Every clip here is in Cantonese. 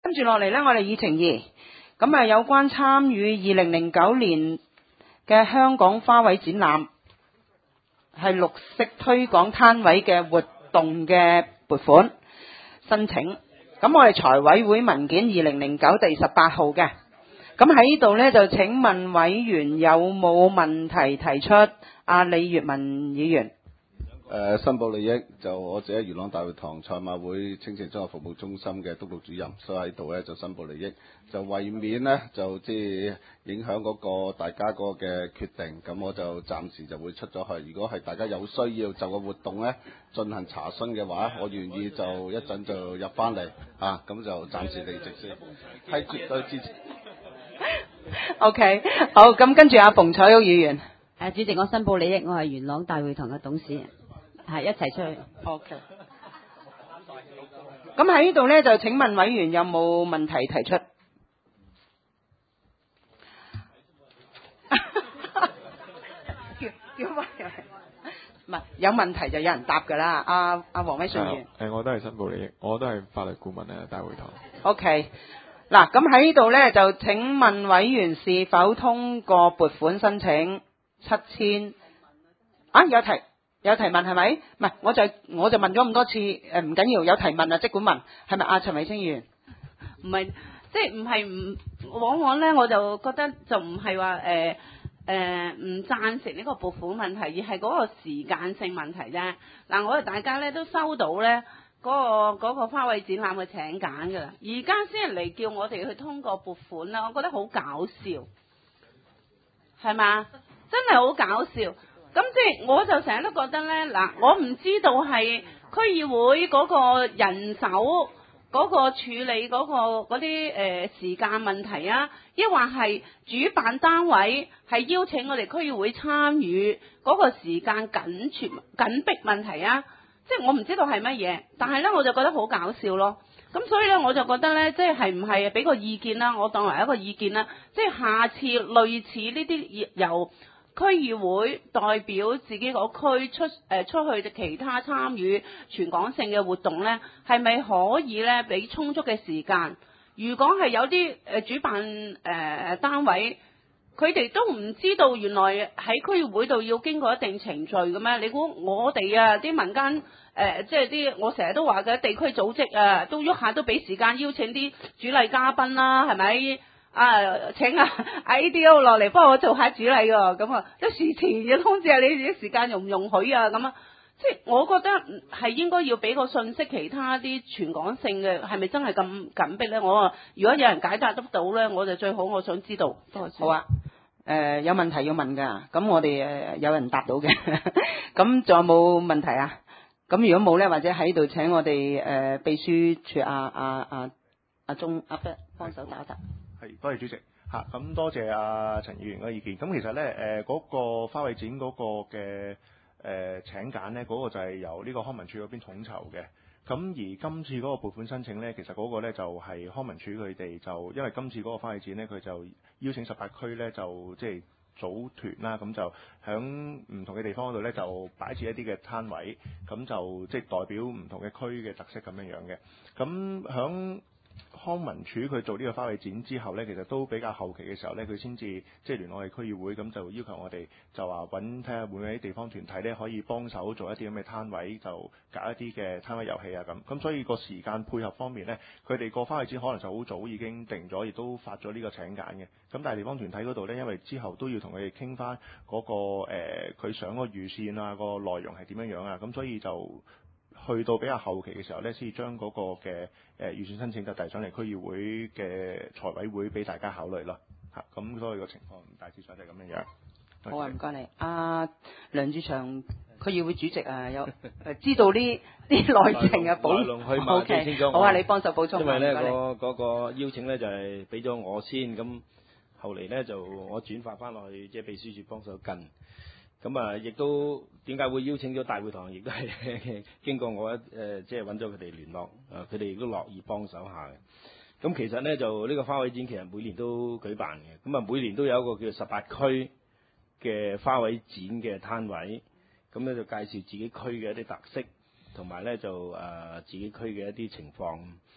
跟住落嚟呢，我哋議程2，咁有關參與2009年嘅香港花卉展覽，係綠色推廣攤位嘅活動嘅撥款申請。咁我哋財委會文件2009第18號嘅。咁喺呢度呢，就請問委員有冇問題提出？李月文議員。 申報利益就我自己元朗大會堂賽馬會青少綜合服務中心嘅督導主任，所以喺度咧就申報利益，就為免呢，就即係影響嗰個大家嗰個嘅決定，咁我就暫時就會出咗去。如果係大家有需要就個活動咧進行查詢嘅話，我願意就一陣就入翻嚟啊，咁就暫時離席先，係絕對支持。 OK， 好，咁跟住阿馮彩玉議員。 主席，我申報利益，我係元朗大會堂嘅董事。係一齊出去。 OK。咁喺呢度呢，就請問委員有冇問題提出？叫乜嘢？唔係有問題就有人答㗎啦。阿黃偉信議員。 我都係申報利益，我都係法律顧問啊，大會堂。 OK。嗱，咁喺呢度呢，就請問委員是否通過撥款申請7000？有提問係咪？唔係，我就問咗咁多次，唔緊要，有提問啊，即管問，係咪陳偉清議員？ 唔係，即係唔係往往咧，我就覺得就唔係話唔贊成呢個撥款問題，而係嗰個時間性問題啫。嗱，我哋大家咧都收到咧嗰個花卉展覽嘅請柬㗎啦，而家先嚟叫我哋去通過撥款啦，我覺得好搞笑，係嘛？真係好搞笑。咁即係我就成日都覺得咧，嗱，我唔知道係區議會嗰個人手嗰個處理嗰啲時間問題啊，抑或係主辦單位係邀請我哋區議會參與嗰個時間緊迫問題啊，即係我唔知道係乜嘢，但係咧我就覺得好搞笑咯。咁所以咧我就覺得咧，即係唔係俾個意見啦，我當為一個意見啦，即係下次類似呢啲由區議會代表自己個區出去其他參與全港性嘅活動呢，係咪可以呢俾充足嘅時間？如果係有啲主辦單位，佢哋都唔知道原來喺區議會度要經過一定程序嘅咩？你估我哋啊啲民間即係啲我成日都話嘅地區組織啊，都喐下都俾時間邀請啲主禮嘉賓啦，係咪？請ADO 落嚟幫我做下主禮喎，咁一事前要通知下你啲時間容唔容許啊，咁即係我覺得係應該要俾個信息，其他啲全港性嘅係咪真係咁緊迫咧？我如果有人解答得到咧，我就最好，我想知道。 好啊，有問題要問㗎，咁我哋有人答到嘅，咁仲有冇問題啊？咁如果冇咧，或者喺度請我哋秘書處阿鐘阿 Fred 幫手打一答。 係，多謝主席嚇，咁多謝阿陳議員嘅意見。咁其實咧，嗰個花卉展嗰個嘅請柬咧，嗰個就係由呢個康文署嗰邊統籌嘅。咁而今次嗰個撥款申請咧，其實嗰個咧就係康文署佢哋就因為今次嗰個花卉展咧，佢就邀請18區咧就即係組團啦，咁就喺唔同嘅地方嗰度咧就擺設一啲嘅攤位，咁就即係代表唔同嘅區嘅特色咁樣樣嘅。咁響康文署佢做呢個花卉展之後呢，其實都比較後期嘅時候呢，佢先至即係聯絡我哋區議會，咁就要求我哋就話睇下會唔會啲地方團體呢可以幫手做一啲咁嘅攤位，就搞一啲嘅攤位遊戲啊咁所以個時間配合方面呢，佢哋個花卉展可能就好早已經定咗，亦都發咗呢個請柬嘅。咁但係地方團體嗰度呢，因為之後都要同佢哋傾翻嗰個佢想個預算啊，個內容係點樣樣啊，咁所以就去到比較後期嘅時候呢，先將嗰個嘅預算申請就遞上嚟區議會嘅財委會俾大家考慮啦。咁所以個情況大致上就係咁樣樣。 好啊，唔該你。梁志祥區議會主席啊，有知道呢啲內情啊，補充。好啊，你幫手補充。 因為呢嗰個邀請呢就係俾咗我先，咁後嚟呢就我轉發翻落去即係秘書處幫手跟。咁亦都點解會邀請咗大會堂，亦都係經過我即係揾咗佢哋聯絡，佢哋亦都樂意幫手下嘅。咁其實呢，就呢個花卉展其實每年都舉辦嘅，咁每年都有一個叫18區嘅花卉展嘅攤位，咁咧就介紹自己區嘅一啲特色，同埋咧就自己區嘅一啲情況。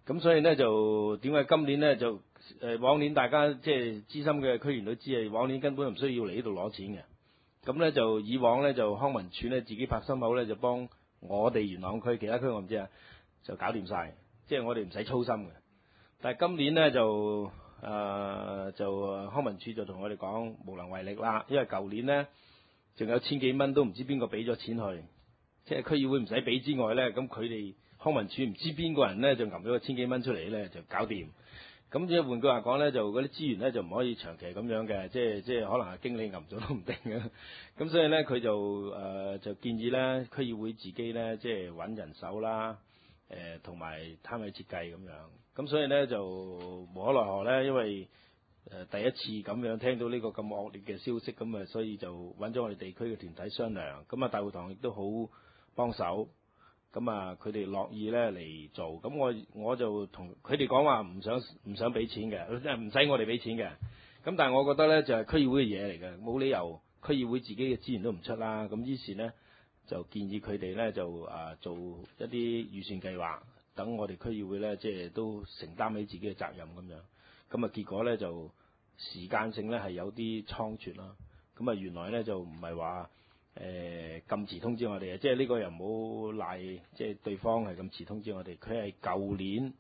咁所以咧就點解今年咧就往年大家即係資深嘅區議員都知啊，往年根本唔需要嚟呢度攞錢嘅。咁咧就以往咧就康文署咧自己拍心口咧就幫我哋元朗區，其他區我唔知啊，就搞掂晒，即係我哋唔使操心嘅。但係今年咧就康文署就同我哋講無能為力啦，因為舊年咧仲有千幾蚊都唔知邊個俾咗錢去，即係區議會唔使俾之外咧，咁佢哋康文署唔知邊個人咧就揞咗個千幾蚊出嚟咧就搞掂。咁即係換句話講咧，就嗰啲資源咧就唔可以長期咁樣嘅，即係可能係經理揞咗都唔定嘅。咁所以咧佢就建議咧區議會自己咧即係揾人手啦，同埋攤位設計咁樣。咁所以咧就無可奈何咧，因為第一次咁樣聽到呢個咁惡劣嘅消息，咁啊所以就揾咗我哋地區嘅團體商量。咁啊大會堂亦都好幫手。咁啊，佢哋樂意咧嚟做，咁我就同佢哋講話唔想俾錢嘅，即係唔使我哋俾錢嘅。咁但係我覺得咧就係區議會嘅嘢嚟嘅，冇理由區議會自己嘅資源都唔出啦。咁於是咧就建議佢哋咧就做一啲預算計劃，等我哋區議會咧即係都承擔起自己嘅責任咁樣。咁啊結果咧就時間性咧係有啲倉促啦。咁啊原來咧就唔係話咁遲通知我哋嘅，即係呢個又唔好賴，即係對方係咁遲通知我哋。佢係舊年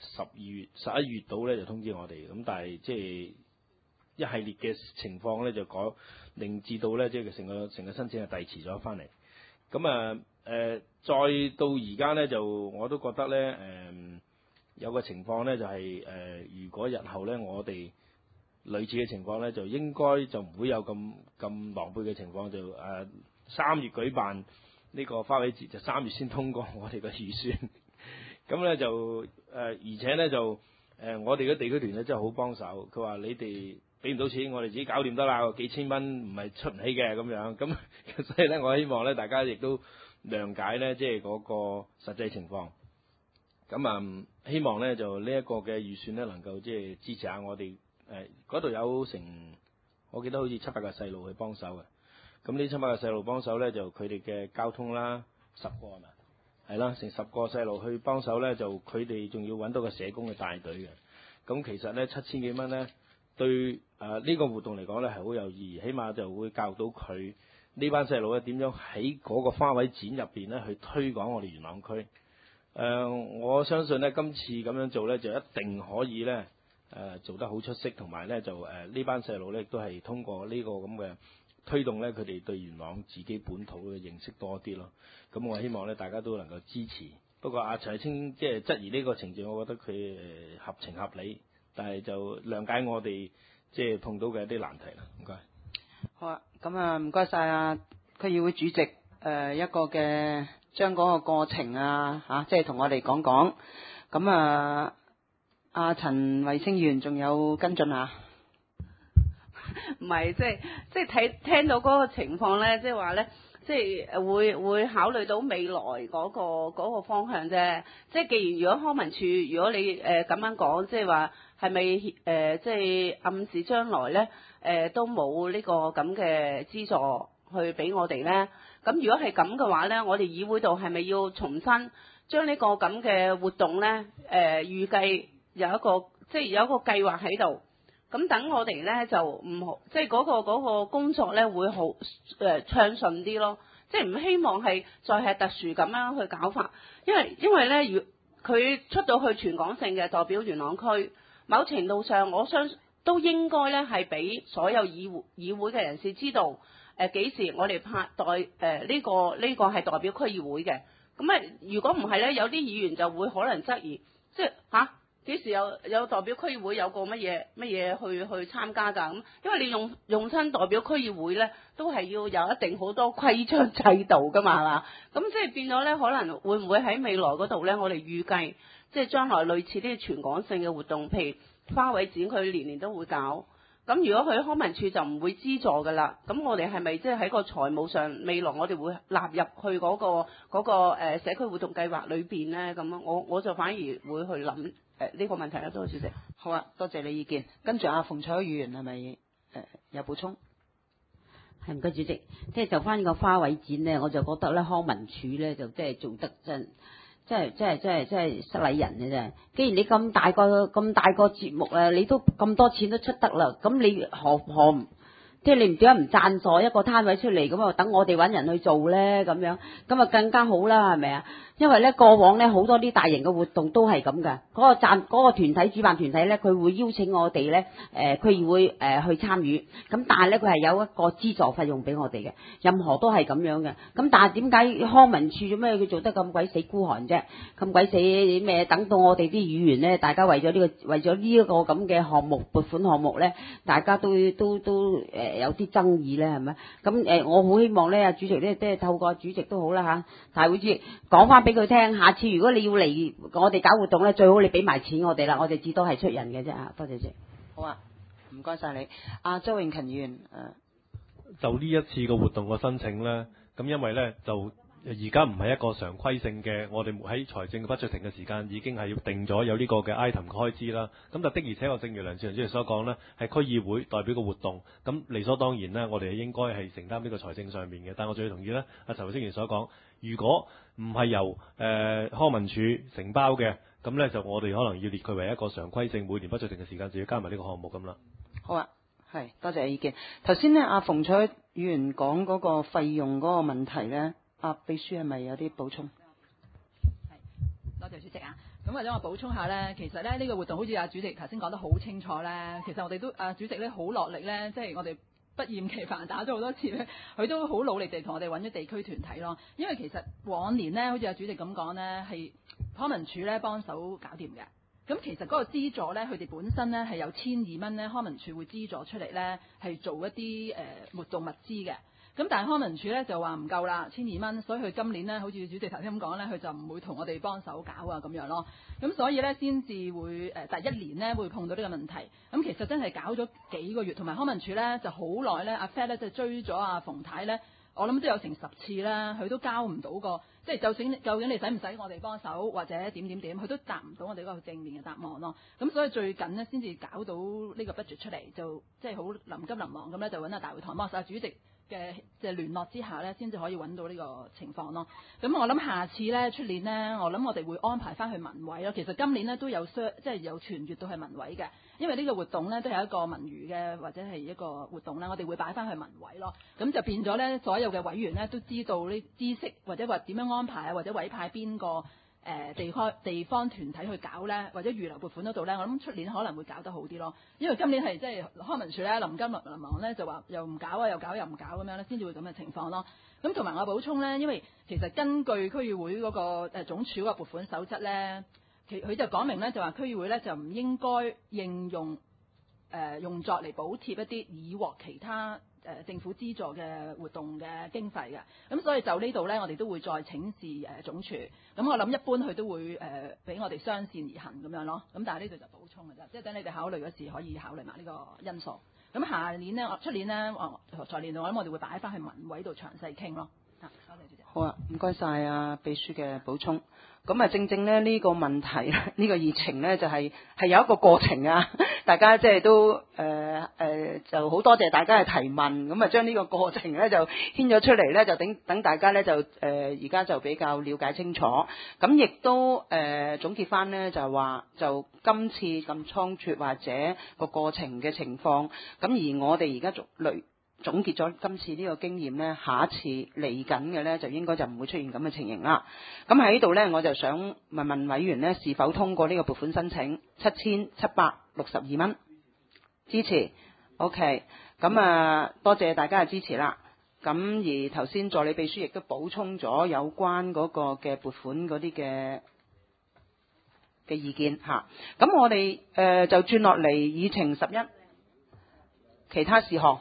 11月度咧就通知我哋，咁但係即係一系列嘅情況咧就令至到咧即係成個申請係遞遲咗翻嚟。咁再到而家咧就我都覺得咧有個情況咧就係如果日後咧我哋類似嘅情況咧，就應該就唔會有咁狼狽嘅情況，就3月舉辦呢個花卉節，就3月先通過我哋嘅預算。咁咧就而且咧就我哋嘅地區團咧真係好幫手。佢話你哋俾唔到錢，我哋自己搞掂得啦，幾千蚊唔係出唔起嘅咁樣。咁所以咧，我希望咧大家亦都諒解咧，即係嗰個實際情況。咁希望咧就呢一個嘅預算咧能夠即係支持下我哋。嗰度有我記得好似700個細路去幫手嘅。咁呢700個細路幫手咧，就佢哋嘅交通啦，10個係咪？係啦，成10個細路去幫手咧，就佢哋仲要揾到個社工去帶隊嘅。咁其實咧7000幾蚊咧，對呢個活動嚟講咧係好有意義，起碼就會教到佢呢班細路咧點樣喺嗰個花卉展入邊咧去推廣我哋元朗區。我相信咧今次咁樣做咧就一定可以咧。做得好出色，同埋咧就呢班細路咧亦都係通過呢個咁嘅推動咧，佢哋對元朗自己本土嘅認識多啲咯。咁我希望咧大家都能夠支持。不過阿陳清即係質疑呢個程序，我覺得佢合情合理，但係就諒解我哋即係碰到嘅一啲難題啦。唔該。 好啊，咁啊唔該晒啊區議會主席一個嘅將嗰個過程即係同我哋講講。咁阿陳慧清議員仲有跟進啊？ 唔係，即係聽到嗰個情況咧，即係話咧，即係會考慮到未來嗰個方向啫。即係既然如果康文署，如果你咁樣講，即係話係咪即係暗示將來咧都冇呢個咁嘅資助去俾我哋咧？咁如果係咁嘅話咧，我哋議會度係咪要重新將呢個咁嘅活動咧預計？有一個計劃喺度，咁等我哋咧就唔好，即係嗰個工作咧會好暢順啲咯。即係唔希望係再係特殊咁樣去搞法，因為咧，如佢出到去全港性嘅代表元朗區，某程度上我相信都應該咧係俾所有議會嘅人士知道，幾時我哋派呢個係代表區議會嘅。咁如果唔係咧，有啲議員就會可能質疑，即係幾時有代表區議會有個乜嘢去參加㗎？咁因為你用親代表區議會咧，都係要有一定好多規章制度㗎嘛，係嘛？咁即係變咗咧，可能會唔會喺未來嗰度咧，我哋預計即係將來類似呢啲全港性嘅活動，譬如花卉展，佢年年都會搞。咁如果佢康文署就唔會資助㗎啦，咁我哋係咪即係喺個財務上未來我哋會納入去嗰個社區活動計劃裏邊咧？咁我就反而會去諗。呢個問題啦，多謝主席。 好啊，多謝你意見。跟住阿馮彩議員係咪有補充？ 係唔該主席，即係就翻個花卉展咧，我就覺得咧康文署咧就即係做得真係失禮人嘅啫。既然你咁大個節目啊，你都咁多錢都出得啦，咁你何唔即係你唔點解唔贊助一個攤位出嚟咁啊？等我哋揾人去做咧咁樣，咁啊更加好啦，係咪啊？因為咧過往咧好多啲大型嘅活動都係咁嘅，嗰個團體主辦團體咧，佢會邀請我哋咧區議會去參與，咁但係咧佢係有一個資助費用俾我哋嘅，任何都係咁樣嘅。咁但係點解康文署做咩佢做得咁鬼死孤寒啫？咁鬼死咩？等到我哋啲議員咧，大家為咗呢一個咁嘅項目撥款項目咧，大家都有啲爭議咧，係咪？咁我好希望咧，主席咧即係透過主席都好啦嚇，大會主席講翻俾佢聽，下次如果你要嚟我哋搞活動咧，最好你俾埋錢我哋啦，我哋至多係出人嘅啫嚇。多謝主席。 好啊，唔該晒你。阿周永勤議員就呢一次個活動嘅申請咧，咁因為咧就而家唔係一個常規性嘅，我哋喺財政嘅 budgeting 嘅時間已經係要定咗有呢個嘅 item 開支啦。咁就的而且確正如梁志祥主席所講咧，係區議會代表個活動，咁理所當然咧，我哋應該係承擔呢個財政上面嘅。但我最同意咧，阿陳慧星議員所講，如果唔係由康文署承包嘅，咁咧就我哋可能要列佢為一個常規性，每年 budgeting 嘅時間就要加埋呢個項目咁啦。 好啊，係多謝意見。頭先咧，阿馮彩議員講嗰個費用嗰個問題咧，阿秘書係咪有啲補充？ 係，多謝主席啊。咁或者我補充下咧，其實咧呢個活動好似阿主席頭先講得好清楚咧，其實我哋都主席咧好落力咧，即係我哋不厭其煩打咗好多次咧，佢都好努力地同我哋揾咗地區團體咯。因為其實往年咧，好似阿主席咁講咧，係康文署咧幫手搞掂嘅。咁其實嗰個資助咧，佢哋本身咧係有1200蚊咧，康文署會資助出嚟咧，係做一啲活動物資嘅。咁但係康文署咧就話唔夠啦，1200蚊，所以佢今年咧，好似主席頭先咁講咧，佢就唔會同我哋幫手搞啊咁樣咯。咁所以咧先至會第一年咧會碰到呢個問題。咁其實真係搞咗幾個月，同埋康文署咧就好耐咧，阿 Fat 咧就追咗阿馮太咧，我諗都有成10次啦，佢都交唔到個，即係究竟你使唔使我哋幫手或者點，佢都答唔到我哋嗰個正面嘅答案咯。咁所以最近呢，先至搞到呢個 budget 出嚟，就即係好臨急臨忙咁咧，就揾阿大會堂幫手主席嘅即係聯絡之下咧，先至可以揾到呢個情況咯。咁我諗下次咧，出年咧，我諗我哋會安排翻去文委咯。其實今年咧都有即係有傳閱到係文委嘅，因為呢個活動咧都係一個文娛嘅或者係一個活動咧，我哋會擺翻去文委咯。咁就變咗咧，所有嘅委員咧都知道呢知識或者話點樣安排啊，或者委派邊個地方團體去搞咧，或者預留撥款嗰度咧，我諗出年可能會搞得好啲咯。因為今年係即係康文署咧臨急臨忙咧就話又唔搞啊，又搞又唔搞咁樣咧，先至會咁嘅情況咯。咁同埋我補充咧，因為其實根據區議會嗰個總署嗰個撥款守則咧，佢就講明咧就話區議會咧就唔應該應用用作嚟補貼一啲已獲其他政府資助嘅活動嘅經費嘅。咁所以就呢度咧，我哋都會再請示總署。咁我諗一般佢都會俾我哋雙線而行咁樣咯。咁但係呢度就補充嘅啫，即係等你哋考慮嗰時可以考慮埋呢個因素。咁下年呢，出年呢，財年度我諗我哋會擺翻去文委度詳細傾咯。多謝主席。 好啊，唔該晒啊，秘書嘅補充。咁啊，正正咧呢個問題，呢個議程咧就係有一個過程啊。大家即係都就好多謝大家嘅提問，咁啊將呢個過程咧就牽咗出嚟咧，就等大家咧就而家就比較了解清楚。咁亦都總結翻咧就係話就今次咁倉促或者個過程嘅情況，咁而我哋而家總結咗今次呢個經驗呢，下一次嚟緊嘅呢，就應該就唔會出現咁嘅情形啦。咁喺呢度呢，我就想問問委員呢，是否通過呢個撥款申請7762蚊？支持 ，OK。咁啊，多謝大家嘅支持啦。咁而頭先助理秘書亦都補充咗有關嗰個嘅撥款嗰啲嘅意見嚇。咁我哋就轉落嚟議程11其他事項。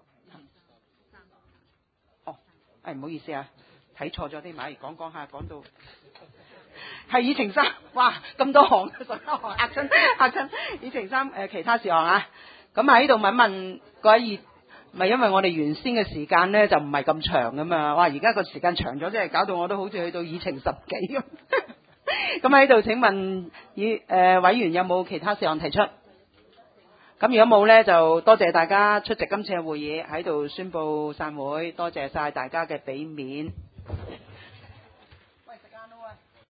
唔好意思啊，睇錯咗啲咪講下講到係議程3，哇咁多項11項嚇親議程3其他事項啊。咁喺呢度問問各位咪因為我哋原先嘅時間咧就唔係咁長噶嘛，哇而家個時間長咗，即係搞到我都好似去到議程10幾咁。咁喺度請問委員有冇其他事項提出？咁如果冇呢，就多謝大家出席今次嘅會議，喺度宣布散會，多謝晒大家嘅俾面。